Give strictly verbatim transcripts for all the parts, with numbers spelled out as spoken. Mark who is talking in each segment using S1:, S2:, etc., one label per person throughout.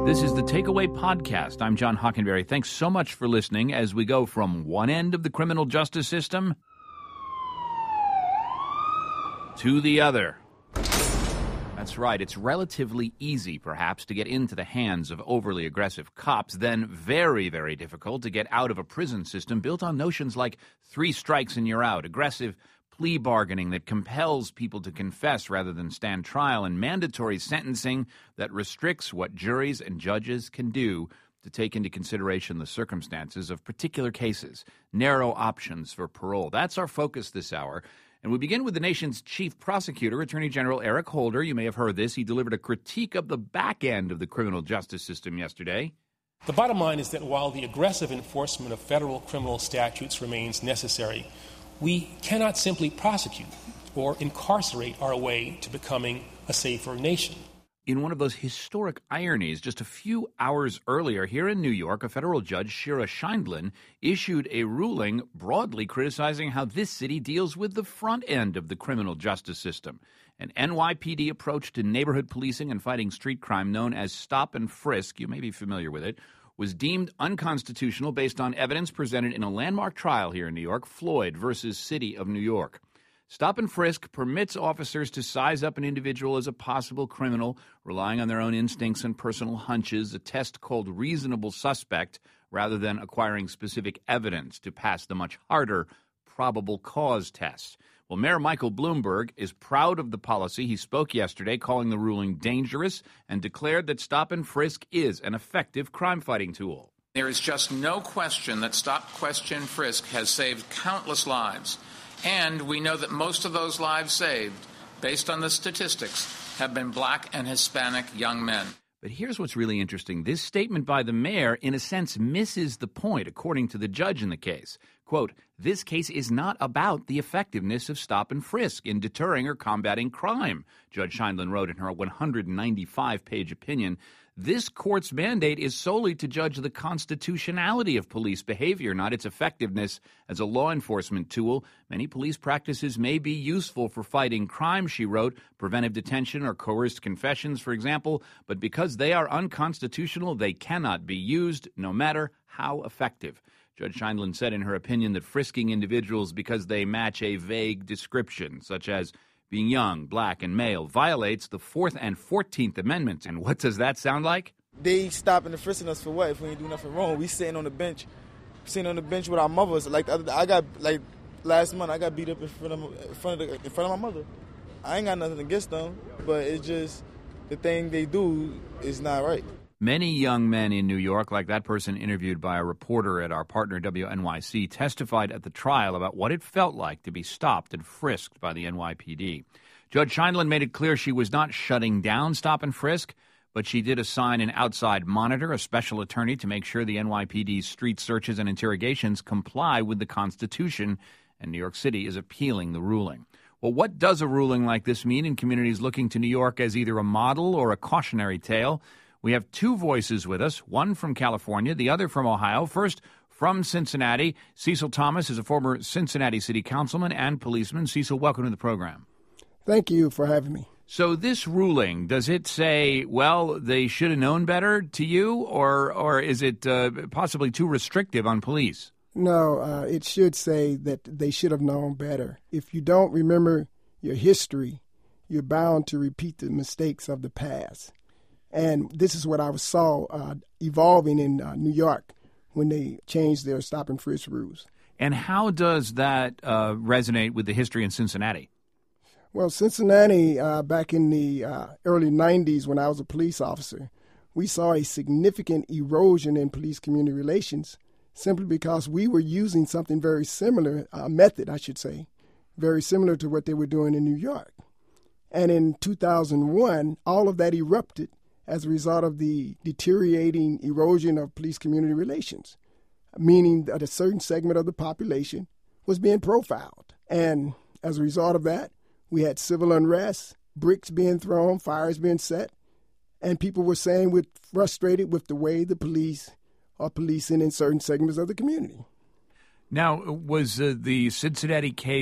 S1: This is the Takeaway Podcast. I'm John Hockenberry. Thanks so much for listening as we go from one end of the criminal justice system to the other. That's right. It's relatively easy, perhaps, to get into the hands of overly aggressive cops, then very, very difficult to get out of a prison system built on notions like three strikes and you're out, aggressive plea bargaining that compels people to confess rather than stand trial, and mandatory sentencing that restricts what juries and judges can do to take into consideration the circumstances of particular cases, narrow options for parole. That's our focus this hour. And we begin with the nation's chief prosecutor, Attorney General Eric Holder. You may have heard this. He delivered a critique of the back end of the criminal justice system yesterday.
S2: The bottom line is that while the aggressive enforcement of federal criminal statutes remains necessary, we cannot simply prosecute or incarcerate our way to becoming a safer nation.
S1: In one of those historic ironies, just a few hours earlier here in New York, a federal judge, Shira Scheindlin, issued a ruling broadly criticizing how this city deals with the front end of the criminal justice system. An N Y P D approach to neighborhood policing and fighting street crime known as stop and frisk, you may be familiar with it, was deemed unconstitutional based on evidence presented in a landmark trial here in New York, Floyd versus City of New York. Stop and frisk permits officers to size up an individual as a possible criminal, relying on their own instincts and personal hunches, a test called reasonable suspect, rather than acquiring specific evidence to pass the much harder probable cause test. Well, Mayor Michael Bloomberg is proud of the policy. He spoke yesterday, calling the ruling dangerous, and declared that stop and frisk is an effective crime-fighting tool.
S3: There is just no question that stop, question, frisk has saved countless lives. And we know that most of those lives saved, based on the statistics, have been black and Hispanic young men.
S1: But here's what's really interesting. This statement by the mayor, in a sense, misses the point, according to the judge in the case. Quote, this case is not about the effectiveness of stop and frisk in deterring or combating crime, Judge Scheindlin wrote in her one hundred ninety-five page opinion. This court's mandate is solely to judge the constitutionality of police behavior, not its effectiveness as a law enforcement tool. Many police practices may be useful for fighting crime, she wrote, preventive detention or coerced confessions, for example, but because they are unconstitutional, they cannot be used, no matter how effective. Judge Scheindlin said in her opinion that frisking individuals because they match a vague description, such as being young, black, and male, violates the Fourth and Fourteenth Amendments. And what does that sound like?
S4: They stopping and frisking us for what? If we ain't do nothing wrong, we sitting on the bench, sitting on the bench with our mothers. Like the other, I got like last month, I got beat up in front of in front of the, in front of my mother. I ain't got nothing against them, but it's just the thing they do is not right.
S1: Many young men in New York, like that person interviewed by a reporter at our partner W N Y C, testified at the trial about what it felt like to be stopped and frisked by the N Y P D. Judge Scheindlin made it clear she was not shutting down stop and frisk, but she did assign an outside monitor, a special attorney, to make sure the N Y P D's street searches and interrogations comply with the Constitution, and New York City is appealing the ruling. Well, what does a ruling like this mean in communities looking to New York as either a model or a cautionary tale? We have two voices with us, one from California, the other from Ohio. First, from Cincinnati, Cecil Thomas is a former Cincinnati city councilman and policeman. Cecil, welcome to the program.
S5: Thank you for having me.
S1: So this ruling, does it say, well, they should have known better to you, or or is it uh, possibly too restrictive on police?
S5: No, uh, it should say that they should have known better. If you don't remember your history, you're bound to repeat the mistakes of the past. And this is what I saw uh, evolving in uh, New York when they changed their stop and frisk rules.
S1: And how does that uh, resonate with the history in Cincinnati?
S5: Well, Cincinnati, uh, back in the uh, early nineties when I was a police officer, we saw a significant erosion in police-community relations simply because we were using something very similar, a method, I should say, very similar to what they were doing in New York. And in two thousand one, all of that erupted as a result of the deteriorating erosion of police-community relations, meaning that a certain segment of the population was being profiled. And as a result of that, we had civil unrest, bricks being thrown, fires being set, and people were saying we're frustrated with the way the police are policing in certain segments of the community.
S1: Now, was uh, the Cincinnati case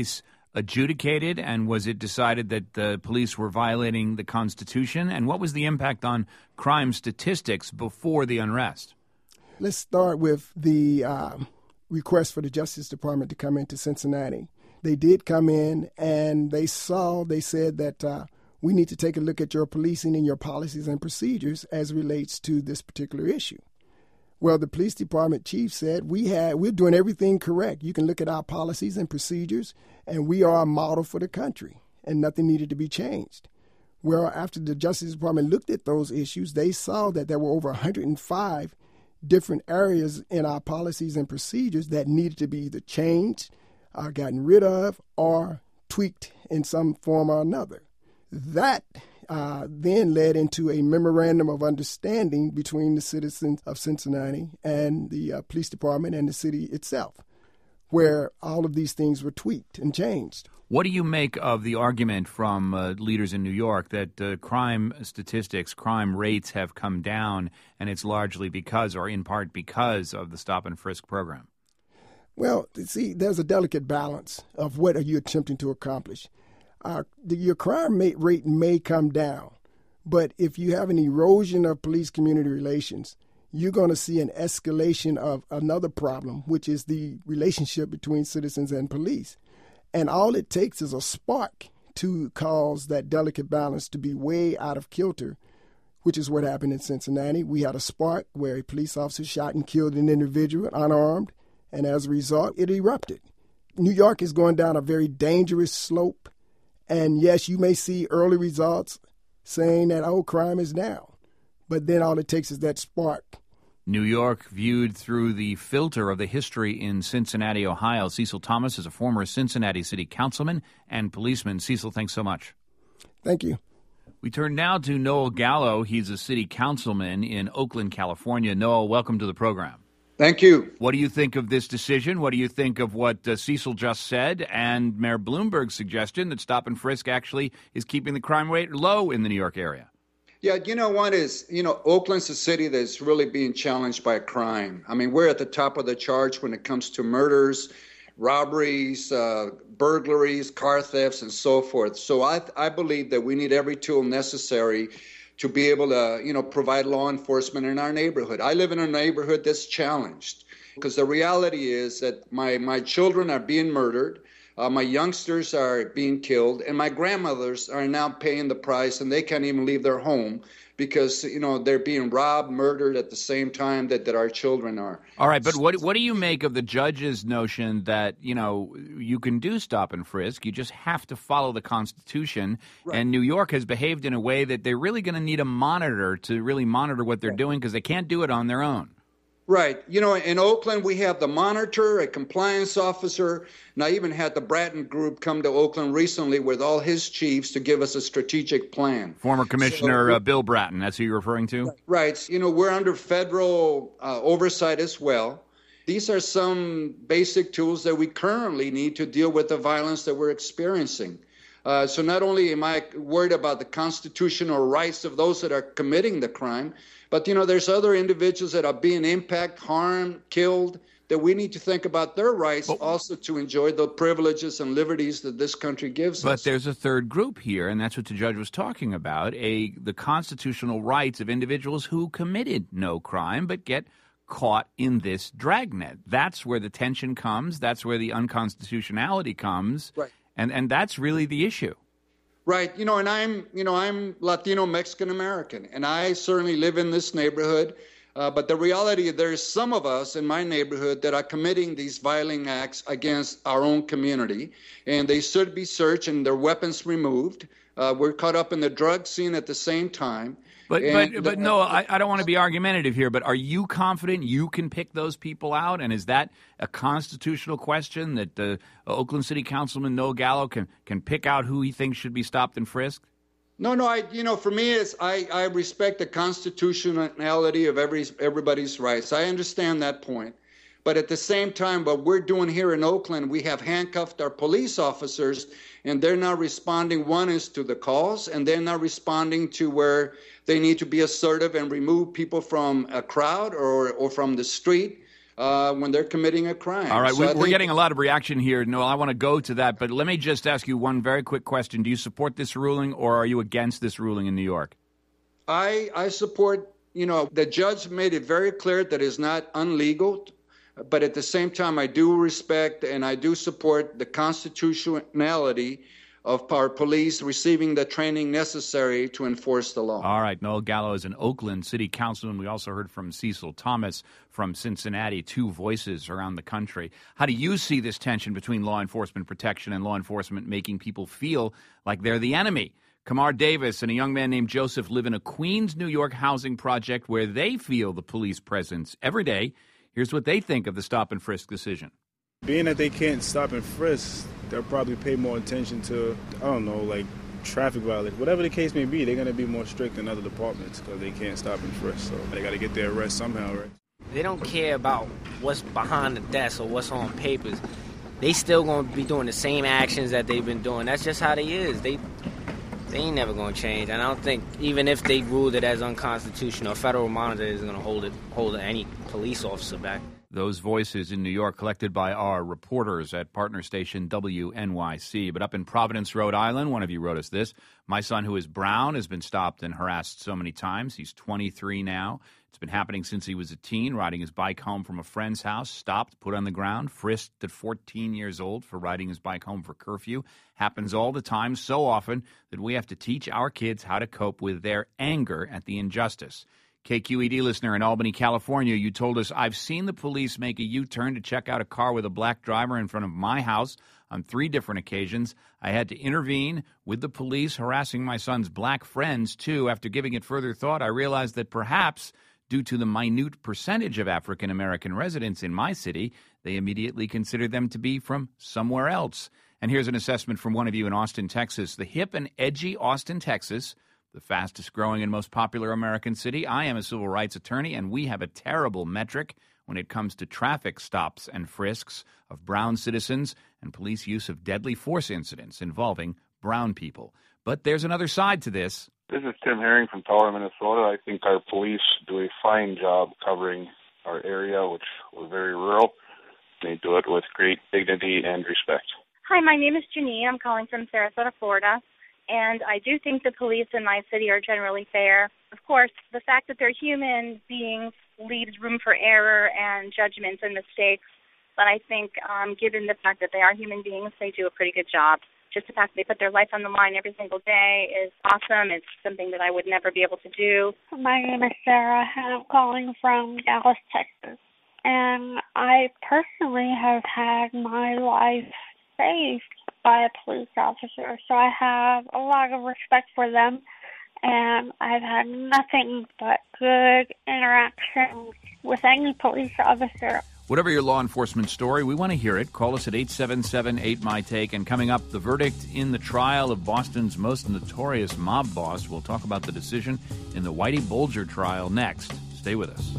S1: adjudicated, and was it decided that the police were violating the Constitution? And what was the impact on crime statistics before the unrest?
S5: Let's start with the uh, request for the Justice Department to come into Cincinnati. They did come in, and they saw, they said that uh, we need to take a look at your policing and your policies and procedures as relates to this particular issue. Well, the police department chief said, we had, we're doing everything correct. You can look at our policies and procedures, and we are a model for the country, and nothing needed to be changed. Well, after the Justice Department looked at those issues, they saw that there were over one hundred five different areas in our policies and procedures that needed to be either changed, uh, gotten rid of, or tweaked in some form or another. That Uh, then led into a memorandum of understanding between the citizens of Cincinnati and the uh, police department and the city itself, where all of these things were tweaked and changed.
S1: What do you make of the argument from uh, leaders in New York that uh, crime statistics, crime rates have come down, and it's largely because, or in part because, of the stop and frisk program?
S5: Well, see, there's a delicate balance of what are you attempting to accomplish. Uh, the, your crime may, rate may come down, but if you have an erosion of police-community relations, you're going to see an escalation of another problem, which is the relationship between citizens and police. And all it takes is a spark to cause that delicate balance to be way out of kilter, which is what happened in Cincinnati. We had a spark where a police officer shot and killed an individual unarmed, and as a result, it erupted. New York is going down a very dangerous slope. And yes, you may see early results saying that, oh, crime is down. But then all it takes is that spark.
S1: New York viewed through the filter of the history in Cincinnati, Ohio. Cecil Thomas is a former Cincinnati city councilman and policeman. Cecil, thanks so much.
S5: Thank you.
S1: We turn now to Noel Gallo. He's a city councilman in Oakland, California. Noel, welcome to the program.
S6: Thank you.
S1: What do you think of this decision? What do you think of what uh, Cecil just said and Mayor Bloomberg's suggestion that stop and frisk actually is keeping the crime rate low in the New York area?
S6: Yeah, you know what is, you know, Oakland's a city that's really being challenged by crime. I mean, we're at the top of the charts when it comes to murders, robberies, uh, burglaries, car thefts, and so forth. So I, I believe that we need every tool necessary to be able to, you know, provide law enforcement in our neighborhood. I live in a neighborhood that's challenged because the reality is that my, my children are being murdered, uh, my youngsters are being killed, and my grandmothers are now paying the price, and they can't even leave their home because, you know, they're being robbed, murdered at the same time that, that our children are.
S1: All right, but what what do you make of the judge's notion that, you know, you can do stop and frisk, you just have to follow the Constitution, right. And New York has behaved in a way that they're really going to need a monitor to really monitor what they're right. doing because they can't do it on their own.
S6: Right. You know, in Oakland, we have the monitor, a compliance officer, and I even had the Bratton Group come to Oakland recently with all his chiefs to give us a strategic plan.
S1: Former Commissioner so, uh, Bill Bratton, that's who you're referring to?
S6: Right. You know, we're under federal uh, oversight as well. These are some basic tools that we currently need to deal with the violence that we're experiencing. Uh, so not only am I worried about the constitutional rights of those that are committing the crime, but, you know, there's other individuals that are being impacted, harmed, killed, that we need to think about their rights but, also to enjoy the privileges and liberties that this country gives
S1: but
S6: us.
S1: But there's a third group here, and that's what the judge was talking about, a the constitutional rights of individuals who committed no crime but get caught in this dragnet. That's where the tension comes. That's where the unconstitutionality comes.
S6: Right.
S1: And and that's really the issue.
S6: Right. You know, and I'm, you know, I'm Latino Mexican American, and I certainly live in this neighborhood. Uh, but the reality, there's some of us in my neighborhood that are committing these violent acts against our own community, and they should be searched and their weapons removed. Uh, we're caught up in the drug scene at the same time.
S1: But and, but but no, I, I don't want to be argumentative here, but are you confident you can pick those people out? And is that a constitutional question that the uh, Oakland City Councilman Noel Gallo can, can pick out who he thinks should be stopped and frisked?
S6: No, no, I you know, for me, it's, I, I respect the constitutionality of every everybody's rights. I understand that point. But at the same time, what we're doing here in Oakland, we have handcuffed our police officers, and they're not responding. One is to the calls, and they're not responding to where they need to be assertive and remove people from a crowd or, or from the street. uh, when they're committing a crime.
S1: All right,
S6: so
S1: we,
S6: I
S1: we're
S6: think,
S1: getting a lot of reaction here. No, I want to go to that, but let me just ask you one very quick question. Do you support this ruling, or are you against this ruling in New York?
S6: I, I support, you know, the judge made it very clear that it's not unlegal, but at the same time, I do respect and I do support the constitutionality of our police receiving the training necessary to enforce the law.
S1: All right, Noel Gallo is an Oakland city councilman. We also heard from Cecil Thomas from Cincinnati, two voices around the country. How do you see this tension between law enforcement protection and law enforcement making people feel like they're the enemy? Kamar Davis and a young man named Joseph live in a Queens, New York housing project where they feel the police presence every day. Here's what they think of the stop and frisk decision.
S7: Being that they can't stop and frisk, they'll probably pay more attention to, I don't know, like traffic violations. Whatever the case may be, they're going to be more strict than other departments because they can't stop and frisk. So they got to get their arrest somehow, right?
S8: They don't care about what's behind the desk or what's on papers. They still going to be doing the same actions that they've been doing. That's just how they is. They they ain't never going to change. And I don't think even if they ruled it as unconstitutional, a federal monitor is going to hold it hold any police officer back.
S1: Those voices in New York collected by our reporters at partner station W N Y C. But up in Providence, Rhode Island, one of you wrote us this. My son, who is brown, has been stopped and harassed so many times. He's twenty-three now. It's been happening since he was a teen, riding his bike home from a friend's house, stopped, put on the ground, frisked at fourteen years old for riding his bike home for curfew. Happens all the time, so often that we have to teach our kids how to cope with their anger at the injustice. K Q E D listener in Albany, California, you told us, I've seen the police make a U-turn to check out a car with a black driver in front of my house on three different occasions. I had to intervene with the police harassing my son's black friends, too. After giving it further thought, I realized that perhaps due to the minute percentage of African-American residents in my city, they immediately considered them to be from somewhere else. And here's an assessment from one of you in Austin, Texas. The hip and edgy Austin, Texas, the fastest growing and most popular American city. I am a civil rights attorney, and we have a terrible metric when it comes to traffic stops and frisks of brown citizens and police use of deadly force incidents involving brown people. But there's another side to this.
S9: This is Tim Herring from Tower, Minnesota. I think our police do a fine job covering our area, which we're very rural. They do it with great dignity and respect.
S10: Hi, my name is Janine. I'm calling from Sarasota, Florida. And I do think the police in my city are generally fair. Of course, the fact that they're human beings leaves room for error and judgments and mistakes. But I think um, given the fact that they are human beings, they do a pretty good job. Just the fact that they put their life on the line every single day is awesome. It's something that I would never be able to do.
S11: My name is Sarah, and I'm calling from Dallas, Texas. And I personally have had my life saved by a police officer, so I have a lot of respect for them, and I've had nothing but good interactions with any police officer.
S1: Whatever your law enforcement story, we want to hear it. Call us at eight seven seven, eight M Y Take. And coming up, the verdict in the trial of Boston's most notorious mob boss. We'll talk about the decision in the Whitey Bulger trial next. Stay with us.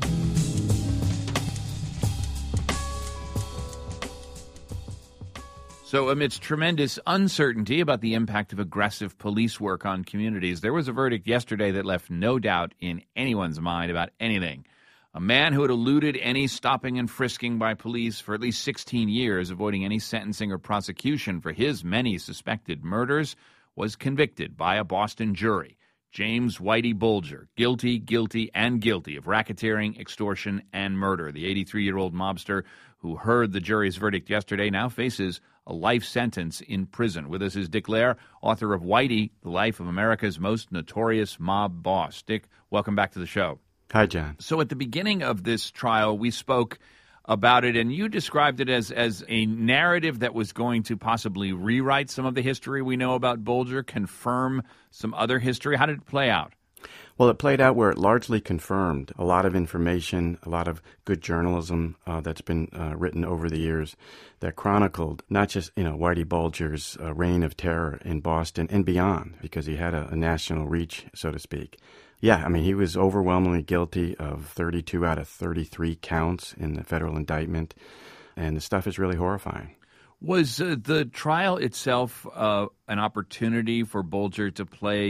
S1: So amidst tremendous uncertainty about the impact of aggressive police work on communities, there was a verdict yesterday that left no doubt in anyone's mind about anything. A man who had eluded any stopping and frisking by police for at least sixteen years, avoiding any sentencing or prosecution for his many suspected murders, was convicted by a Boston jury. James Whitey Bulger, guilty, guilty, and guilty of racketeering, extortion, and murder. The eighty-three-year-old mobster who heard the jury's verdict yesterday now faces a life sentence in prison. With us is Dick Lair, author of Whitey, The Life of America's Most Notorious Mob Boss. Dick, welcome back to the show.
S12: Hi, John.
S1: So at the beginning of this trial, we spoke about it, and you described it as, as a narrative that was going to possibly rewrite some of the history we know about Bulger, confirm some other history. How did it play out?
S12: Well, it played out where it largely confirmed a lot of information, a lot of good journalism uh, that's been uh, written over the years that chronicled not just, you know, Whitey Bulger's uh, reign of terror in Boston and beyond, because he had a, a national reach, so to speak. Yeah, I mean, he was overwhelmingly guilty of thirty-two out of thirty-three counts in the federal indictment, and the stuff is really horrifying.
S1: Was uh, the trial itself uh, an opportunity for Bulger to play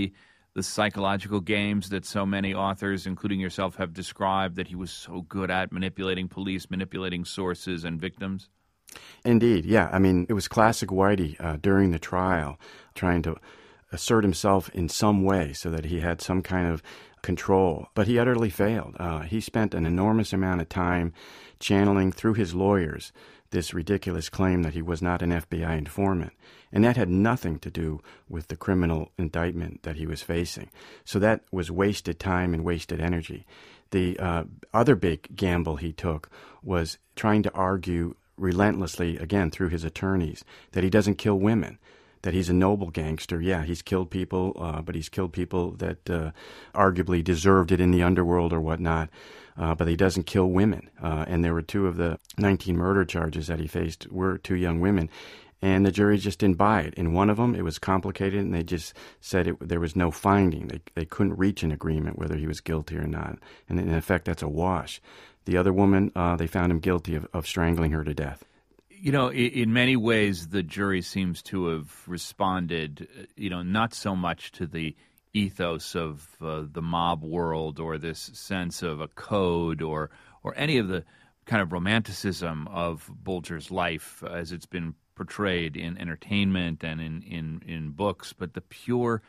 S1: the psychological games that so many authors, including yourself, have described that he was so good at manipulating police, manipulating sources and victims?
S12: Indeed, yeah. I mean, it was classic Whitey uh, during the trial, trying to assert himself in some way so that he had some kind of control. But he utterly failed. Uh, he spent an enormous amount of time channeling through his lawyers this ridiculous claim that he was not an F B I informant. And that had nothing to do with the criminal indictment that he was facing. So that was wasted time and wasted energy. The uh, other big gamble he took was trying to argue relentlessly, again, through his attorneys, that he doesn't kill women, that he's a noble gangster. Yeah, he's killed people, uh, but he's killed people that uh, arguably deserved it in the underworld or whatnot. Uh, but he doesn't kill women. Uh, and there were two of the nineteen murder charges that he faced were two young women. And the jury just didn't buy it. In one of them, it was complicated, and they just said it, there was no finding. They, they couldn't reach an agreement whether he was guilty or not. And in effect, that's a wash. The other woman, uh, they found him guilty of, of strangling her to death.
S1: You know, in, in many ways, the jury seems to have responded, you know, not so much to the ethos of uh, the mob world or this sense of a code or or any of the kind of romanticism of Bulger's life as it's been portrayed in entertainment and in, in, in books, but the pure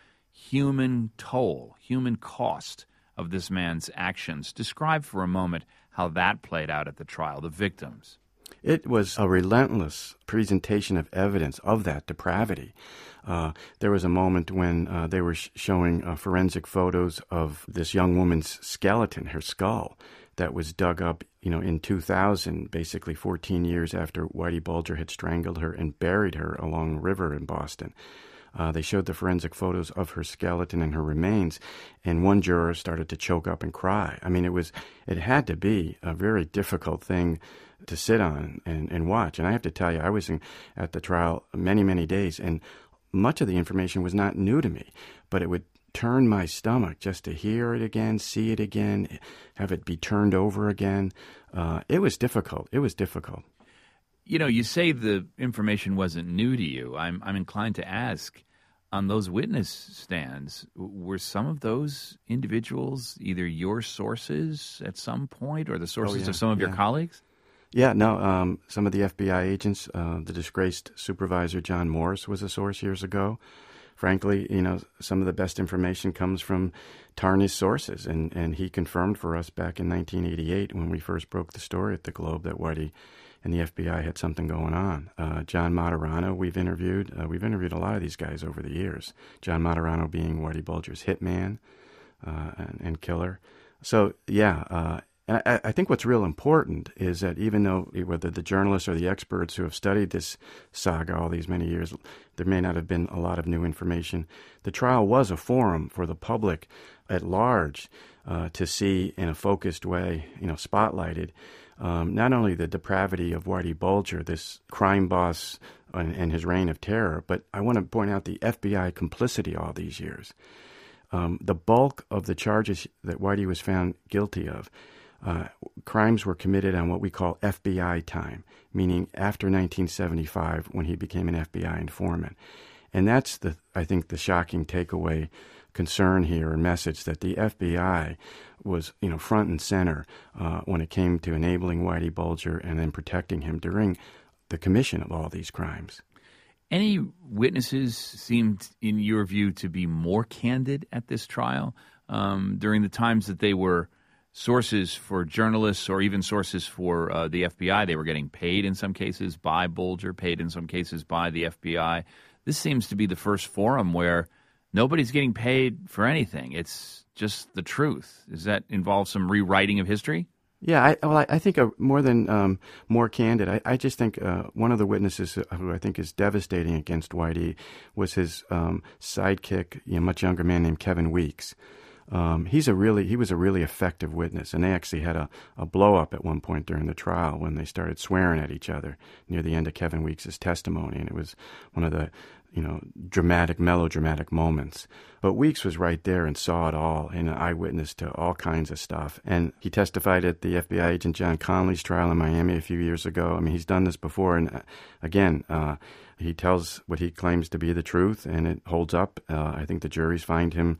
S1: human toll, human cost of this man's actions. Describe for a moment how that played out at the trial, the victims.
S12: It was a relentless presentation of evidence of that depravity. Uh, there was a moment when uh, they were sh- showing uh, forensic photos of this young woman's skeleton, her skull, that was dug up, you know, in two thousand, basically fourteen years after Whitey Bulger had strangled her and buried her along the river in Boston. Uh, they showed the forensic photos of her skeleton and her remains, and one juror started to choke up and cry. I mean, it was, it had to be a very difficult thing to sit on and, and watch. And I have to tell you, I was in, at the trial many, many days, and much of the information was not new to me, but it would turn my stomach just to hear it again, see it again, have it be turned over again. Uh, it was difficult. It was difficult.
S1: You know, you say the information wasn't new to you. I'm I'm inclined to ask, on those witness stands, were some of those individuals either your sources at some point or the sources
S12: oh, yeah,
S1: of some of
S12: yeah.
S1: your colleagues?
S12: Yeah, no, um, some of the F B I agents, uh, the disgraced supervisor John Morris was a source years ago. Frankly, you know, some of the best information comes from tarnished sources, and, and he confirmed for us back in nineteen eighty-eight when we first broke the story at the Globe that Whitey and the F B I had something going on. Uh, John Maturano, we've interviewed. Uh, we've interviewed a lot of these guys over the years. John Maturano being Whitey Bulger's hitman uh, and, and killer. So, yeah, uh, and I, I think what's real important is that even though whether the journalists or the experts who have studied this saga all these many years, there may not have been a lot of new information, the trial was a forum for the public at large uh, to see in a focused way, you know, spotlighted, um, not only the depravity of Whitey Bulger, this crime boss and, and his reign of terror, but I want to point out the F B I complicity all these years. Um, the bulk of the charges that Whitey was found guilty of, uh, crimes were committed on what we call F B I time, meaning after nineteen seventy-five when he became an F B I informant. And that's, the I think, the shocking takeaway concern here and message, that the F B I was, you know, front and center uh, when it came to enabling Whitey Bulger and then protecting him during the commission of all these crimes.
S1: Any witnesses seemed, in your view, to be more candid at this trial um, during the times that they were sources for journalists or even sources for uh, the F B I? They were getting paid in some cases by Bulger, paid in some cases by the F B I. This seems to be the first forum where nobody's getting paid for anything. It's just the truth. Does that involve some rewriting of history?
S12: Yeah, I, well, I, I think uh, more than um, more candid, I, I just think uh, one of the witnesses who I think is devastating against Whitey was his um, sidekick, you know, much younger man named Kevin Weeks. Um, he's a really he was a really effective witness, and they actually had a, a blow up at one point during the trial when they started swearing at each other near the end of Kevin Weeks' testimony, and it was one of the you know dramatic, melodramatic moments. But Weeks was right there and saw it all, and an eyewitness to all kinds of stuff. And he testified at the F B I agent John Connolly's trial in Miami a few years ago. I mean, he's done this before, and uh, again, uh, he tells what he claims to be the truth, and it holds up. Uh, I think the juries find him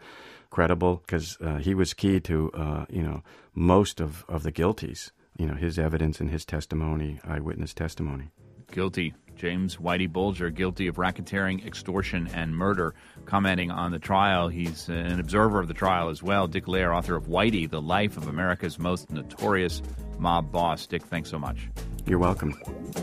S12: credible because uh, he was key to, uh, you know, most of, of the guilties, you know, his evidence and his testimony, eyewitness testimony.
S1: Guilty. James Whitey Bulger, guilty of racketeering, extortion, and murder. Commenting on the trial, he's an observer of the trial as well. Dick Lair, author of Whitey, The Life of America's Most Notorious Mob Boss. Dick, thanks so much.
S12: You're welcome.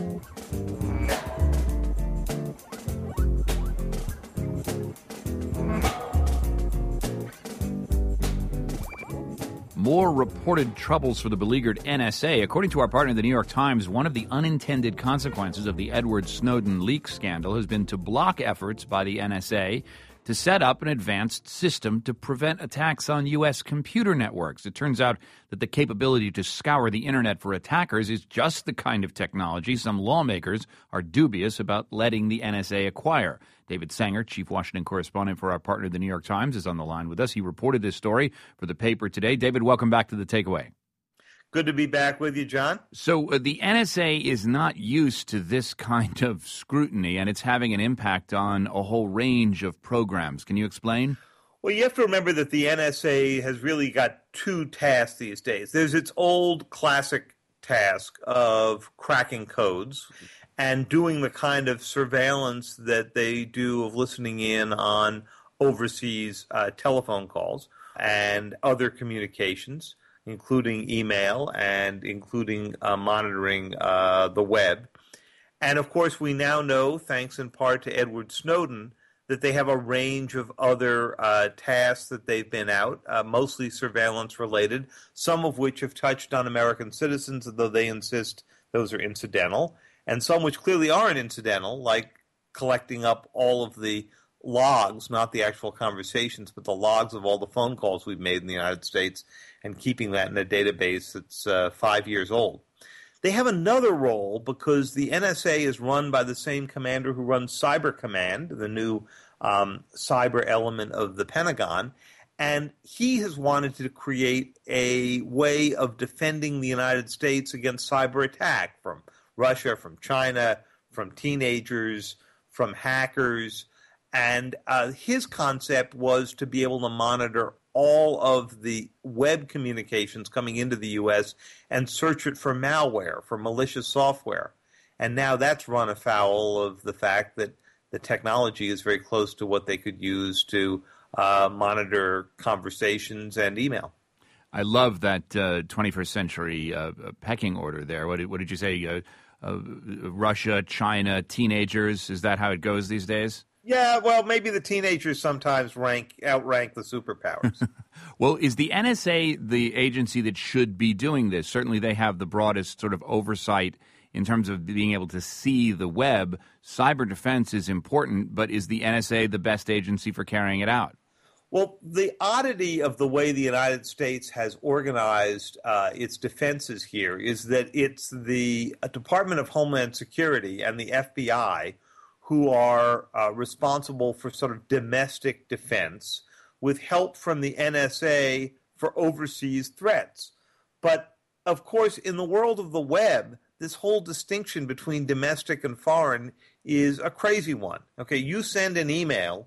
S1: More reported troubles for the beleaguered N S A. According to our partner, the New York Times, one of the unintended consequences of the Edward Snowden leak scandal has been to block efforts by the N S A to set up an advanced system to prevent attacks on U S computer networks. It turns out that the capability to scour the internet for attackers is just the kind of technology some lawmakers are dubious about letting the N S A acquire. David Sanger, chief Washington correspondent for our partner, the New York Times, is on the line with us. He reported this story for the paper today. David, welcome back to The Takeaway.
S13: Good to be back with you, John.
S1: So uh, the N S A is not used to this kind of scrutiny, and it's having an impact on a whole range of programs. Can you explain?
S13: Well, you have to remember that the N S A has really got two tasks these days. There's its old classic task of cracking codes and doing the kind of surveillance that they do of listening in on overseas uh, telephone calls and other communications, including email and including uh, monitoring uh, the web. And, of course, we now know, thanks in part to Edward Snowden, that they have a range of other uh, tasks that they've been out, uh, mostly surveillance-related, some of which have touched on American citizens, though they insist those are incidental, and some which clearly aren't incidental, like collecting up all of the logs, not the actual conversations, but the logs of all the phone calls we've made in the United States and keeping that in a database that's uh, five years old. They have another role because the N S A is run by the same commander who runs Cyber Command, the new um, cyber element of the Pentagon, and he has wanted to create a way of defending the United States against cyber attack from Russia, from China, from teenagers, from hackers. And uh, his concept was to be able to monitor all of the web communications coming into the U S and search it for malware, for malicious software. And now that's run afoul of the fact that the technology is very close to what they could use to uh, monitor conversations and email.
S1: I love that uh, twenty-first century uh, pecking order there. What did, what did you say? Uh, uh, Russia, China, teenagers. Is that how it goes these days?
S13: Yeah, well, maybe the teenagers sometimes rank outrank the superpowers.
S1: Well, is the N S A the agency that should be doing this? Certainly they have the broadest sort of oversight in terms of being able to see the web. Cyber defense is important, but is the N S A the best agency for carrying it out?
S13: Well, the oddity of the way the United States has organized uh, its defenses here is that it's the uh, Department of Homeland Security and the F B I who are uh, responsible for sort of domestic defense with help from the N S A for overseas threats. But, of course, in the world of the web, this whole distinction between domestic and foreign is a crazy one. Okay, you send an email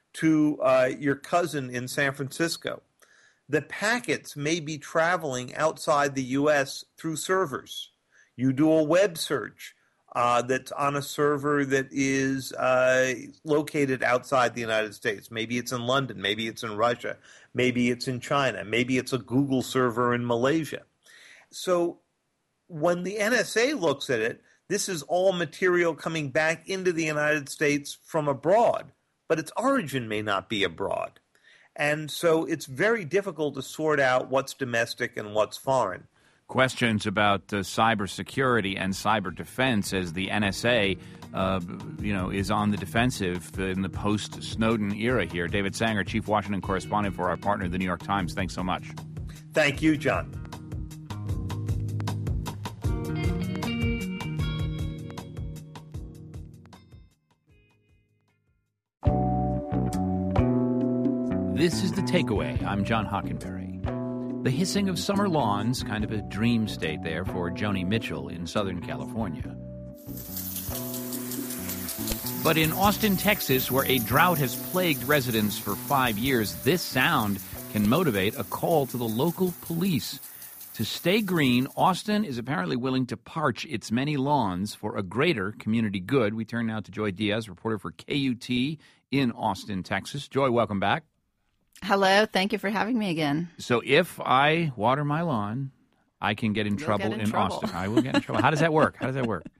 S13: to uh, your cousin in San Francisco. The packets may be traveling outside the U S through servers. You do a web search uh, that's on a server that is uh, located outside the United States. Maybe it's in London, maybe it's in Russia, maybe it's in China, maybe it's a Google server in Malaysia. So when the N S A looks at it, this is all material coming back into the United States from abroad, but its origin may not be abroad. And so it's very difficult to sort out what's domestic and what's foreign.
S1: Questions about uh, cybersecurity and cyber defense as the N S A, uh, you know, is on the defensive in the post-Snowden era here. David Sanger, chief Washington correspondent for our partner, the New York Times. Thanks so much.
S13: Thank you, John.
S1: This is The Takeaway. I'm John Hockenberry. The hissing of summer lawns, kind of a dream state there for Joni Mitchell in Southern California. But in Austin, Texas, where a drought has plagued residents for five years, this sound can motivate a call to the local police. To stay green, Austin is apparently willing to parch its many lawns for a greater community good. We turn now to Joy Diaz, reporter for K U T in Austin, Texas. Joy, welcome back.
S14: Hello. Thank you for having me again.
S1: So if I water my lawn, I can get in
S14: You'll
S1: trouble
S14: get in
S1: in
S14: trouble.
S1: Austin. I will get in trouble. How does that work? How does that work?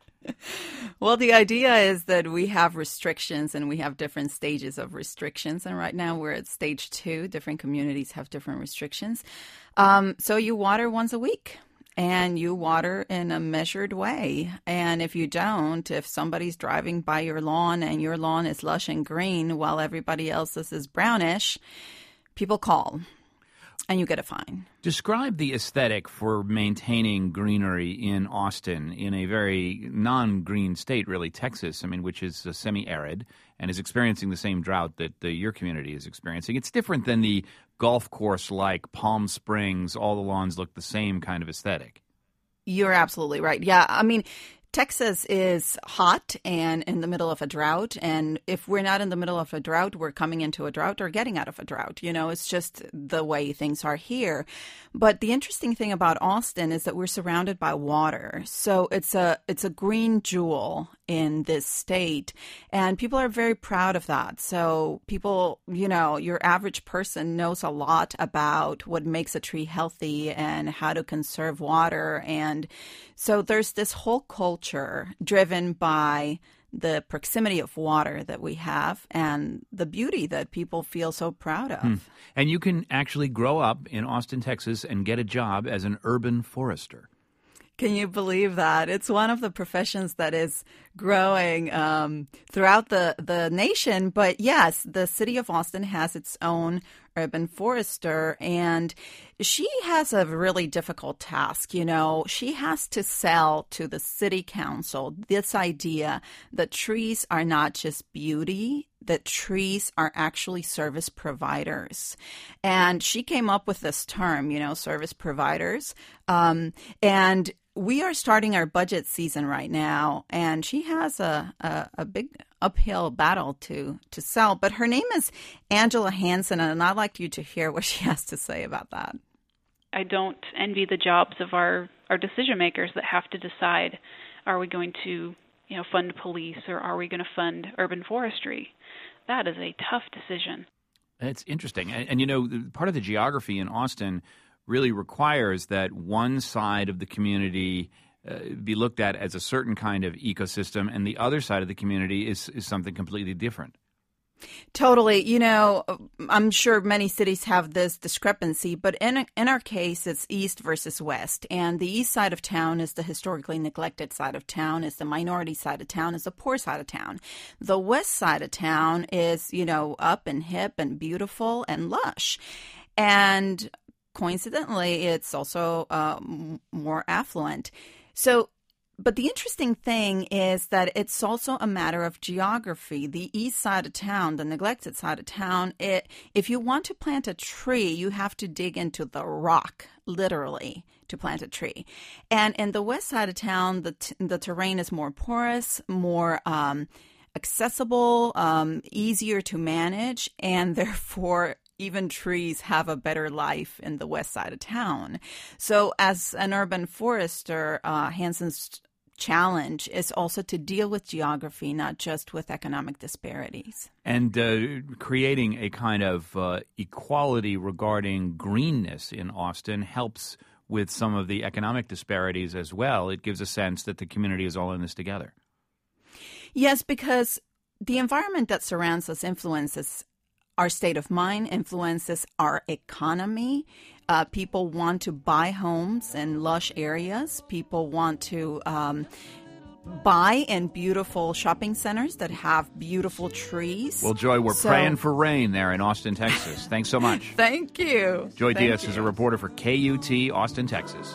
S14: Well, the idea is that we have restrictions and we have different stages of restrictions. And right now we're at stage two. Different communities have different restrictions. Um, so you water once a week and you water in a measured way. And if you don't, if somebody's driving by your lawn and your lawn is lush and green while everybody else's is brownish, people call. And you get a fine.
S1: Describe the aesthetic for maintaining greenery in Austin, in a very non-green state, really, Texas, I mean, which is uh, semi-arid and is experiencing the same drought that uh, your community is experiencing. It's different than the golf course-like Palm Springs, all the lawns look the same kind of aesthetic.
S14: You're absolutely right. Yeah, I mean, Texas is hot and in the middle of a drought. And if we're not in the middle of a drought, we're coming into a drought or getting out of a drought. You know, it's just the way things are here. But the interesting thing about Austin is that we're surrounded by water. So it's a it's a green jewel in this state. And people are very proud of that. So people, you know, your average person knows a lot about what makes a tree healthy and how to conserve water. And so there's this whole culture driven by the proximity of water that we have and the beauty that people feel so proud of.
S1: Hmm. And you can actually grow up in Austin, Texas, and get a job as an urban forester.
S14: Can you believe that? It's one of the professions that is growing um, throughout the, the nation. But yes, the city of Austin has its own urban forester, and she has a really difficult task. You know, she has to sell to the city council this idea that trees are not just beauty, that trees are actually service providers. And she came up with this term, you know, service providers. Um, and we are starting our budget season right now, and she has a, a, a big uphill battle to, to sell. But her name is Angela Hansen, and I'd like you to hear what she has to say about that.
S15: I don't envy the jobs of our, our decision makers that have to decide, are we going to, you know, fund police or are we going to fund urban forestry? That is a tough decision.
S1: It's interesting. And, and, you know, part of the geography in Austin really requires that one side of the community uh, be looked at as a certain kind of ecosystem, and the other side of the community is, is something completely different.
S14: Totally. You know, I'm sure many cities have this discrepancy, but in in our case, it's east versus west. And the east side of town is the historically neglected side of town, is the minority side of town, is the poor side of town. The west side of town is, you know, up and hip and beautiful and lush. And coincidentally, it's also uh, more affluent. So, but the interesting thing is that it's also a matter of geography. The east side of town, the neglected side of town, it, if you want to plant a tree, you have to dig into the rock, literally, to plant a tree. And in the west side of town, the, t- the terrain is more porous, more um, accessible, um, easier to manage, and therefore even trees have a better life in the west side of town. So as an urban forester, uh, Hansen's challenge is also to deal with geography, not just with economic disparities.
S1: And uh, creating a kind of uh, equality regarding greenness in Austin helps with some of the economic disparities as well. It gives a sense that the community is all in this together.
S14: Yes, because the environment that surrounds us influences our state of mind, influences our economy. Uh, people want to buy homes in lush areas. People want to um, buy in beautiful shopping centers that have beautiful trees.
S1: Well, Joy, we're
S14: so,
S1: praying for rain there in Austin, Texas. Thanks so much.
S14: Thank you.
S1: Joy
S14: Thank
S1: Diaz
S14: you.
S1: is a reporter for K U T, Austin, Texas.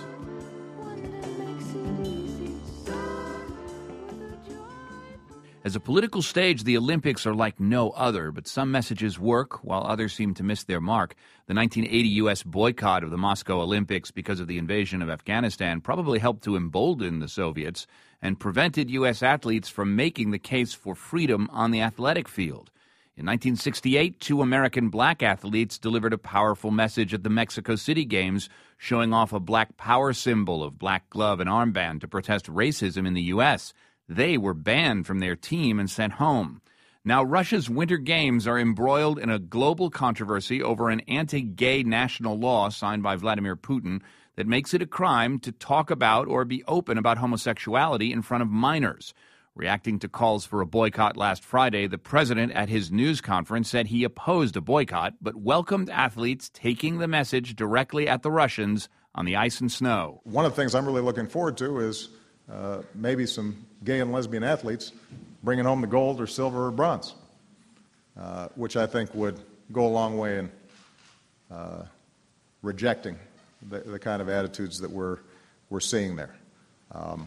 S1: As a political stage, the Olympics are like no other, but some messages work while others seem to miss their mark. The nineteen eighty U S boycott of the Moscow Olympics because of the invasion of Afghanistan probably helped to embolden the Soviets and prevented U S athletes from making the case for freedom on the athletic field. In nineteen sixty-eight, two American black athletes delivered a powerful message at the Mexico City Games, showing off a black power symbol of black glove and armband to protest racism in the U S. They were banned from their team and sent home. Now, Russia's Winter Games are embroiled in a global controversy over an anti-gay national law signed by Vladimir Putin that makes it a crime to talk about or be open about homosexuality in front of minors. Reacting to calls for a boycott last Friday, the president at his news conference said he opposed a boycott, but welcomed athletes taking the message directly at the Russians on the ice and snow.
S16: One of the things I'm really looking forward to is uh, maybe some gay and lesbian athletes bringing home the gold or silver or bronze, uh, which I think would go a long way in uh, rejecting the, the kind of attitudes that we're, we're seeing there. Um,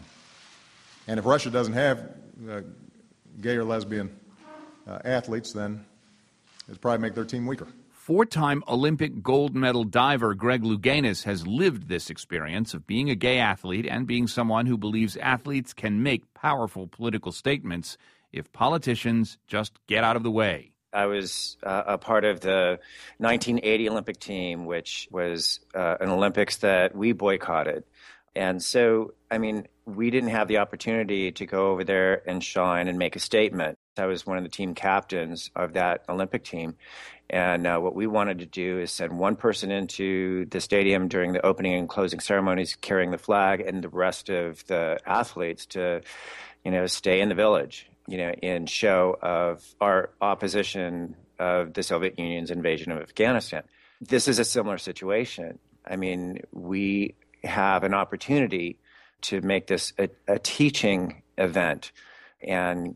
S16: And if Russia doesn't have uh, gay or lesbian uh, athletes, then it'd probably make their team weaker.
S1: Four-time Olympic gold medal diver Greg Louganis has lived this experience of being a gay athlete and being someone who believes athletes can make powerful political statements if politicians just get out of the way.
S17: I was uh, a part of the nineteen eighty Olympic team, which was uh, an Olympics that we boycotted. And so, I mean, we didn't have the opportunity to go over there and shine and make a statement. I was one of the team captains of that Olympic team. And uh, what we wanted to do is send one person into the stadium during the opening and closing ceremonies carrying the flag, and the rest of the athletes to, you know, stay in the village, you know, in show of our opposition of the Soviet Union's invasion of Afghanistan. This is a similar situation. I mean, we have an opportunity to make this a, a teaching event. And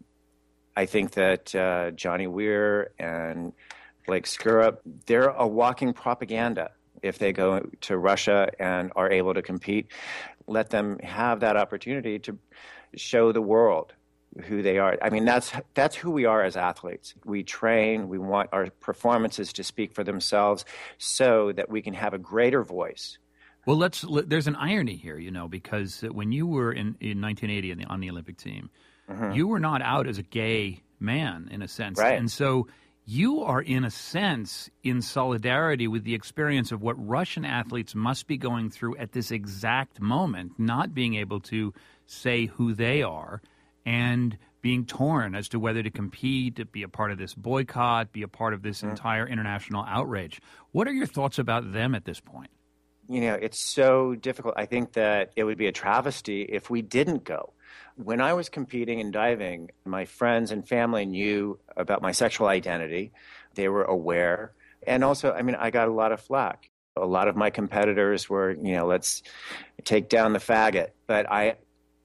S17: I think that uh, Johnny Weir and Blake Skurup, they're a walking propaganda. If they go to Russia and are able to compete, let them have that opportunity to show the world who they are. I mean, that's that's who we are as athletes. We train, we want our performances to speak for themselves so that we can have a greater voice.
S1: Well, let's. There's an irony here, you know, because when you were in, in nineteen eighty on the, on the Olympic team, mm-hmm. you were not out as a gay man, in a sense.
S17: Right.
S1: And so you are, in a sense, in solidarity with the experience of what Russian athletes must be going through at this exact moment, not being able to say who they are and being torn as to whether to compete, to be a part of this boycott, be a part of this mm-hmm. entire international outrage. What are your thoughts about them at this point?
S17: You know, it's so difficult. I think that it would be a travesty if we didn't go. When I was competing and diving, my friends and family knew about my sexual identity. They were aware. And also, I mean, I got a lot of flack. A lot of my competitors were, you know, let's take down the faggot. But I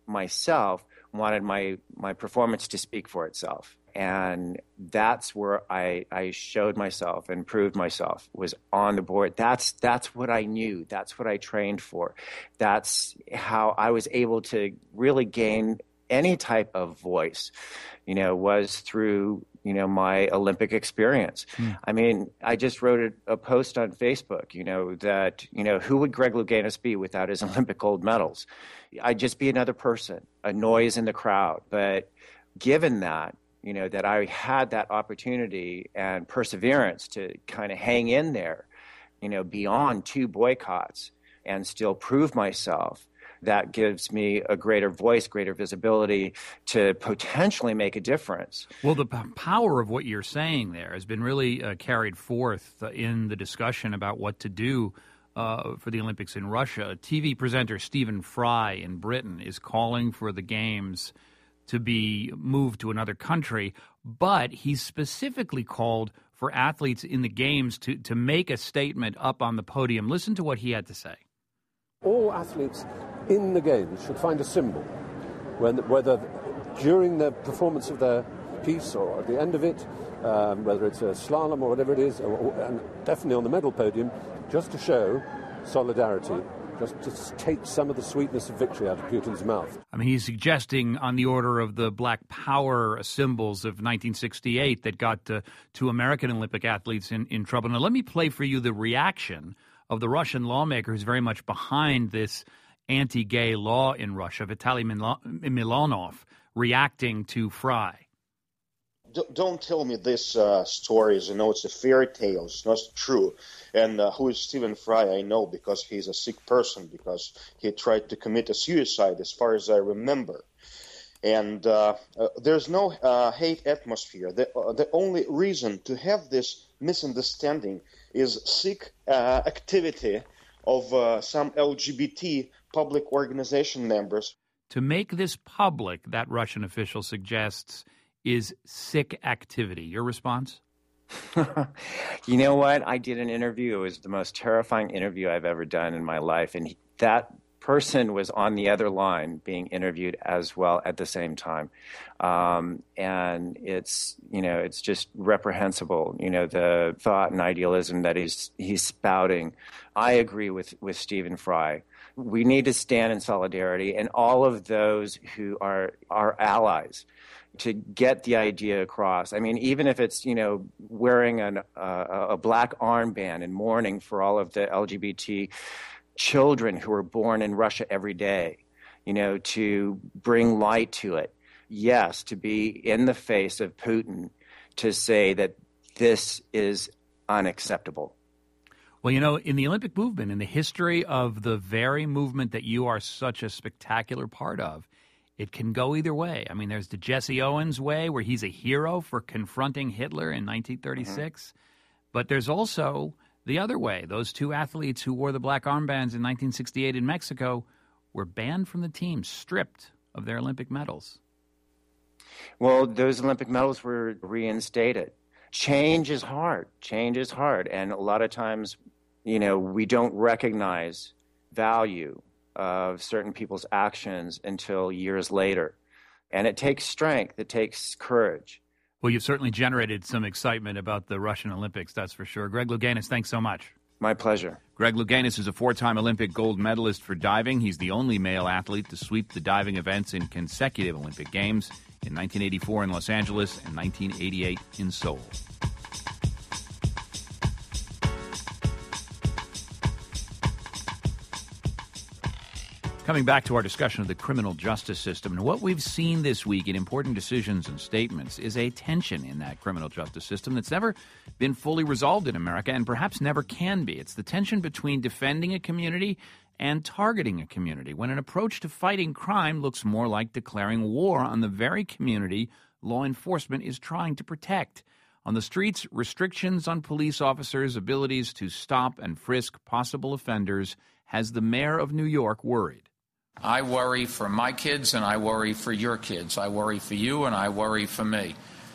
S17: myself wanted my, my performance to speak for itself. And that's where I, I showed myself and proved myself, was on the board. That's that's what I knew. That's what I trained for. That's how I was able to really gain any type of voice, you know, was through, you know, my Olympic experience. Mm. I mean, I just wrote a, a post on Facebook, you know, that, you know, who would Greg Louganis be without his Olympic gold medals? I'd just be another person, a noise in the crowd. But given that, you know, that I had that opportunity and perseverance to kind of hang in there, you know, beyond two boycotts and still prove myself, that gives me a greater voice, greater visibility to potentially make a difference.
S1: Well, the p- power of what you're saying there has been really uh, carried forth uh, in the discussion about what to do uh, for the Olympics in Russia. T V presenter Stephen Fry in Britain is calling for the Games to be moved to another country, but he's specifically called for athletes in the Games to, to make a statement up on the podium. Listen to what he had to say.
S18: All athletes in the Games should find a symbol, when, whether during the performance of their piece or at the end of it, um, whether it's a slalom or whatever it is, or, or, and definitely on the medal podium, just to show solidarity, just to take some of the sweetness of victory out of Putin's mouth.
S1: I mean, he's suggesting on the order of the Black Power symbols of nineteen sixty-eight that got uh, two American Olympic athletes in, in trouble. Now, let me play for you the reaction of the Russian lawmaker who's very much behind this anti-gay law in Russia, Vitaly Milanov, reacting to Fry.
S19: D- don't tell me this uh, stories, you know, it's a fairy tale. It's not true. And uh, who is Stephen Fry? I know because he's a sick person, because he tried to commit a suicide, as far as I remember. And uh, uh, there's no uh, hate atmosphere. The, uh, the only reason to have this misunderstanding is sick uh, activity of uh, some L G B T public organization members.
S1: To make this public, that Russian official suggests, is sick activity. Your response?
S17: You know what? I did an interview. It was the most terrifying interview I've ever done in my life. And he, that person was on the other line being interviewed as well at the same time. Um, and it's, you know, it's just reprehensible, you know, the thought and idealism that he's, he's spouting. I agree with, with Stephen Fry. We need to stand in solidarity, and all of those who are our allies, to get the idea across. I mean, even if it's, you know, wearing an, uh, a black armband and mourning for all of the L G B T children who are born in Russia every day, you know, to bring light to it. Yes, to be in the face of Putin, to say that this is unacceptable.
S1: Well, you know, in the Olympic movement, in the history of the very movement that you are such a spectacular part of, it can go either way. I mean, there's the Jesse Owens way, where he's a hero for confronting Hitler in nineteen thirty-six. Mm-hmm. But there's also the other way. Those two athletes who wore the black armbands in nineteen sixty-eight in Mexico were banned from the team, stripped of their Olympic medals.
S17: Well, those Olympic medals were reinstated. Change is hard. Change is hard. And a lot of times, you know, we don't recognize value of certain people's actions until years later. And it takes strength. It takes courage.
S1: Well, you've certainly generated some excitement about the Russian Olympics, that's for sure. Greg Louganis, thanks so much.
S17: My pleasure.
S1: Greg Louganis is a four-time Olympic gold medalist for diving. He's the only male athlete to sweep the diving events in consecutive Olympic Games in nineteen eighty-four in Los Angeles and nineteen eighty-eight in Seoul. Coming back to our discussion of the criminal justice system, and what we've seen this week in important decisions and statements is a tension in that criminal justice system that's never been fully resolved in America and perhaps never can be. It's the tension between defending a community and targeting a community, when an approach to fighting crime looks more like declaring war on the very community law enforcement is trying to protect. On the streets, restrictions on police officers' abilities to stop and frisk possible offenders has the mayor of New York worried.
S3: I worry for my kids, and I worry for your kids. I worry for you, and I worry for me.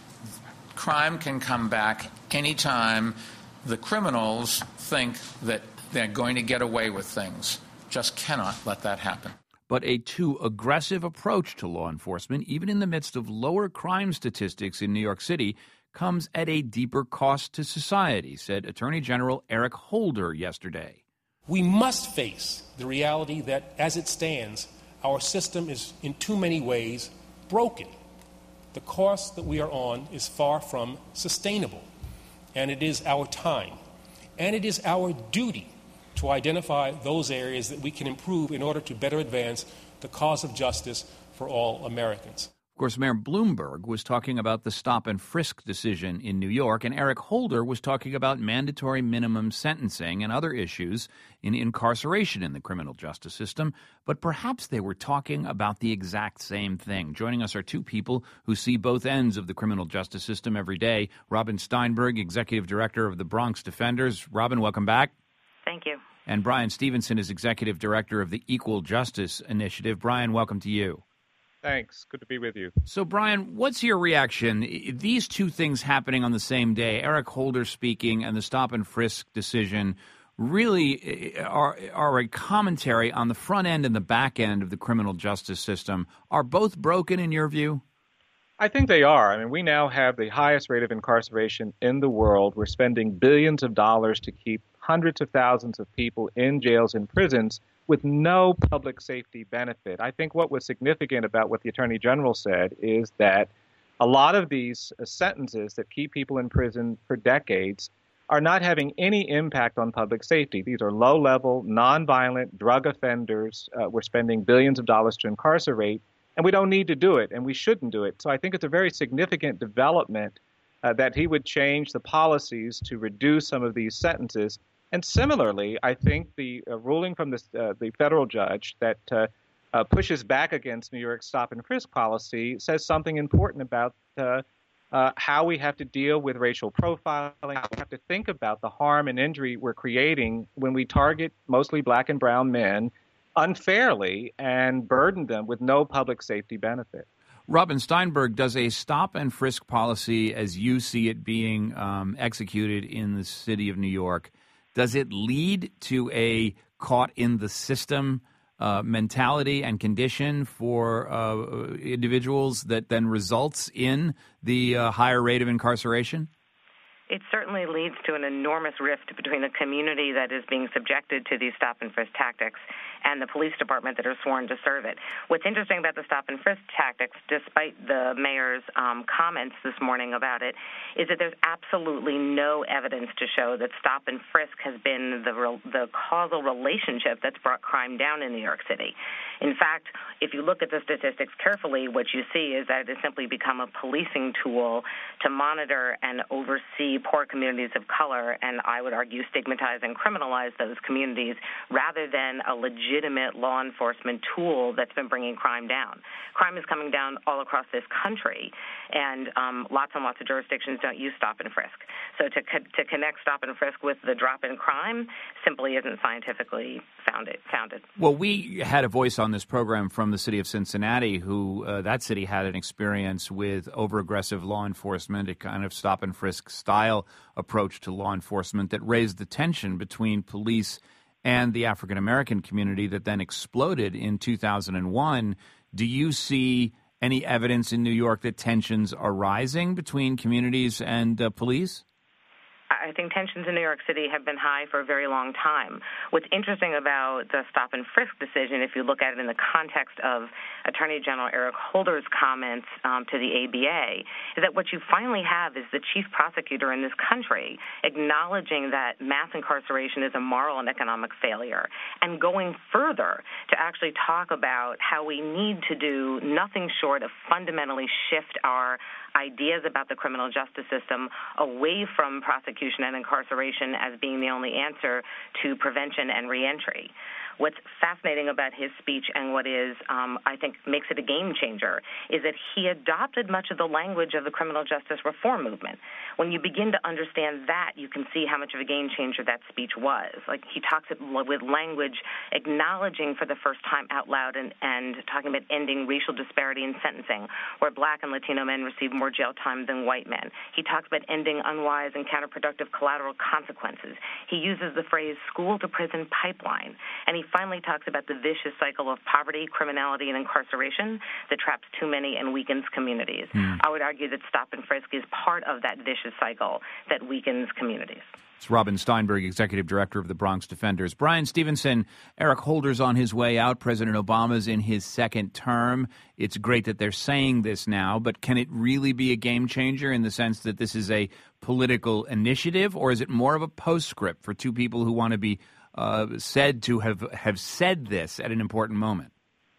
S3: Crime can come back anytime the criminals think that they're going to get away with things. Just cannot let that happen.
S1: But a too aggressive approach to law enforcement, even in the midst of lower crime statistics in New York City, comes at a deeper cost to society, said Attorney General Eric Holder yesterday.
S2: We must face the reality that, as it stands, our system is in too many ways broken. The course that we are on is far from sustainable, and it is our time, and it is our duty to identify those areas that we can improve in order to better advance the cause of justice for all Americans.
S1: Of course, Mayor Bloomberg was talking about the stop and frisk decision in New York, and Eric Holder was talking about mandatory minimum sentencing and other issues in incarceration in the criminal justice system. But perhaps they were talking about the exact same thing. Joining us are two people who see both ends of the criminal justice system every day. Robin Steinberg, Executive Director of the Bronx Defenders. Robin, welcome back.
S20: Thank you.
S1: And Brian Stevenson is Executive Director of the Equal Justice Initiative. Brian, welcome to you.
S21: Thanks. Good to be with you.
S1: So, Brian, what's your reaction? These two things happening on the same day, Eric Holder speaking and the stop and frisk decision, really are, are a commentary on the front end and the back end of the criminal justice system. Are both broken in your view?
S21: I think they are. I mean, we now have the highest rate of incarceration in the world. We're spending billions of dollars to keep hundreds of thousands of people in jails and prisons with no public safety benefit. I think what was significant about what the Attorney General said is that a lot of these sentences that keep people in prison for decades are not having any impact on public safety. These are low-level, nonviolent drug offenders uh, we're spending billions of dollars to incarcerate, And we don't need to do it, and we shouldn't do it. So I think it's a very significant development uh, that he would change the policies to reduce some of these sentences. And similarly, I think the uh, ruling from this, uh, the federal judge that uh, uh, pushes back against New York's stop and frisk policy says something important about uh, uh, how we have to deal with racial profiling, how we have to think about the harm and injury we're creating when we target mostly black and brown men unfairly and burden them with no public safety benefit.
S1: Robin Steinberg, does a stop and frisk policy, as you see it being um, executed in the city of New York, does it lead to a caught in the system uh, mentality and condition for uh, individuals that then results in the uh, higher rate of incarceration?
S20: It certainly leads to an enormous rift between the community that is being subjected to these stop and frisk tactics and the police department that are sworn to serve it. What's interesting about the stop and frisk tactics, despite the mayor's um, comments this morning about it, is that there's absolutely no evidence to show that stop and frisk has been the re- the causal relationship that's brought crime down in New York City. In fact, if you look at the statistics carefully, what you see is that it has simply become a policing tool to monitor and oversee poor communities of color, and I would argue stigmatize and criminalize those communities rather than a legitimate law enforcement tool that's been bringing crime down. Crime is coming down all across this country, and um, lots and lots of jurisdictions don't use stop and frisk. So to co- to connect stop and frisk with the drop in crime simply isn't scientifically founded. founded.
S1: Well, we had a voice on this program from the city of Cincinnati who uh, that city had an experience with over-aggressive law enforcement, a kind of stop and frisk style approach to law enforcement that raised the tension between police and the African-American community that then exploded in two thousand one. Do you see any evidence in New York that tensions are rising between communities and uh, police?
S20: I think tensions in New York City have been high for a very long time. What's interesting about the stop and frisk decision, if you look at it in the context of Attorney General Eric Holder's comments um, to the A B A, is that what you finally have is the chief prosecutor in this country acknowledging that mass incarceration is a moral and economic failure, and going further to actually talk about how we need to do nothing short of fundamentally shift our ideas about the criminal justice system away from prosecution and incarceration as being the only answer to prevention and reentry. What's fascinating about his speech and what is, um, I think, makes it a game changer is that he adopted much of the language of the criminal justice reform movement. When you begin to understand that, you can see how much of a game changer that speech was. Like, he talks with language acknowledging for the first time out loud and, and talking about ending racial disparity in sentencing, where black and Latino men receive more jail time than white men. He talks about ending unwise and counterproductive collateral consequences. He uses the phrase school-to-prison pipeline, and he finally talks about the vicious cycle of poverty, criminality, and incarceration that traps too many and weakens communities. Mm. I would argue that stop and frisk is part of that vicious cycle that weakens communities.
S1: It's Robin Steinberg, Executive Director of the Bronx Defenders. Brian Stevenson, Eric Holder's on his way out. President Obama's in his second term. It's great that they're saying this now, but can it really be a game changer in the sense that this is a political initiative, or is it more of a postscript for two people who want to be uh, said to have, have said this at an important moment?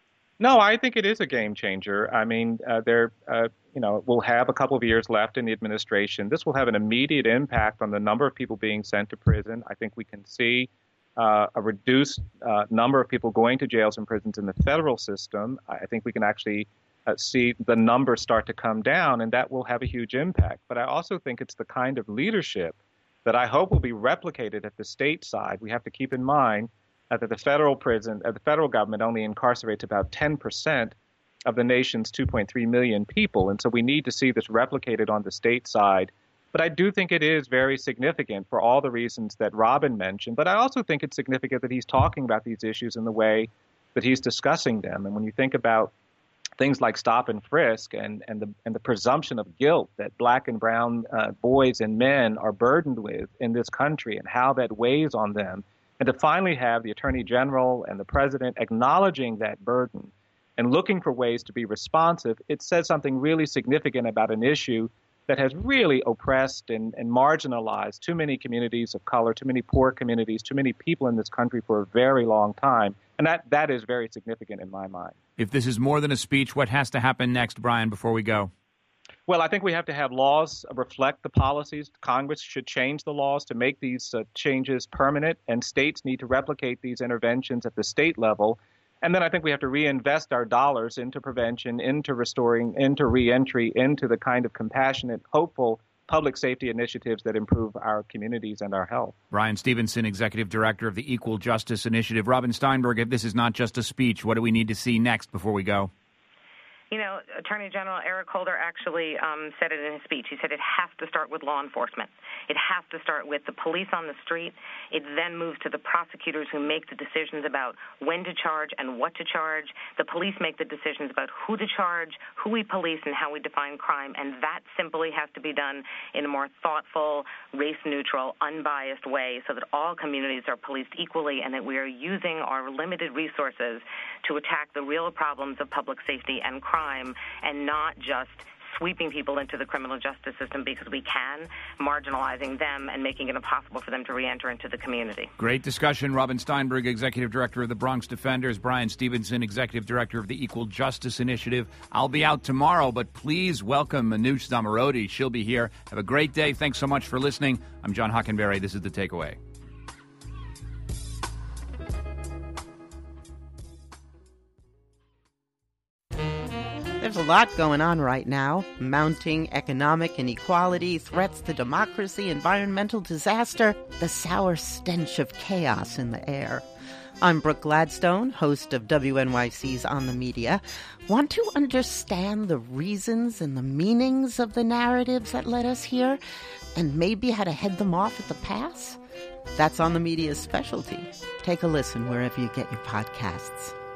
S21: No, I think it is a game changer. I mean, uh, there, uh, you know, we'll have a couple of years left in the administration. This will have an immediate impact on the number of people being sent to prison. I think we can see uh, a reduced uh, number of people going to jails and prisons in the federal system. I think we can actually uh, see the numbers start to come down, and that will have a huge impact. But I also think it's the kind of leadership that I hope will be replicated at the state side. We have to keep in mind Uh, that the federal prison, uh, the federal government only incarcerates about ten percent of the nation's two point three million people. And so we need to see this replicated on the state side. But I do think it is very significant for all the reasons that Robin mentioned. But I also think it's significant that he's talking about these issues in the way that he's discussing them. And when you think about things like stop and frisk and, and, the, and the presumption of guilt that black and brown uh, boys and men are burdened with in this country and how that weighs on them, and to finally have the Attorney General and the President acknowledging that burden and looking for ways to be responsive, it says something really significant about an issue that has really oppressed and, and marginalized too many communities of color, too many poor communities, too many people in this country for a very long time. And that, that is very significant in my mind.
S1: If this is more than a speech, what has to happen next, Brian, before we go?
S21: Well, I think we have to have laws reflect the policies. Congress should change the laws to make these uh, changes permanent, and states need to replicate these interventions at the state level. And then I think we have to reinvest our dollars into prevention, into restoring, into reentry, into the kind of compassionate, hopeful public safety initiatives that improve our communities and our health.
S1: Bryan Stevenson, Executive Director of the Equal Justice Initiative. Robin Steinberg, if this is not just a speech, what do we need to see next before we go?
S20: You know, Attorney General Eric Holder actually um, said it in his speech. He said it has to start with law enforcement. It has to start with the police on the street. It then moves to the prosecutors who make the decisions about when to charge and what to charge. The police make the decisions about who to charge, who we police, and how we define crime. And that simply has to be done in a more thoughtful, race-neutral, unbiased way so that all communities are policed equally and that we are using our limited resources to attack the real problems of public safety and crime. Crime and not just sweeping people into the criminal justice system because we can, marginalizing them and making it impossible for them to reenter into the community.
S1: Great discussion. Robin Steinberg, Executive Director of the Bronx Defenders. Bryan Stevenson, Executive Director of the Equal Justice Initiative. I'll be out tomorrow, but please welcome Manoush Zomorodi. She'll be here. Have a great day. Thanks so much for listening. I'm John Hockenberry. This is The Takeaway.
S4: There's a lot going on right now. Mounting economic inequality, threats to democracy, environmental disaster, the sour stench of chaos in the air. I'm Brooke Gladstone, host of W N Y C's On the Media. Want to understand the reasons and the meanings of the narratives that led us here, and maybe how to head them off at the pass? That's On the Media's specialty. Take a listen wherever you get your podcasts.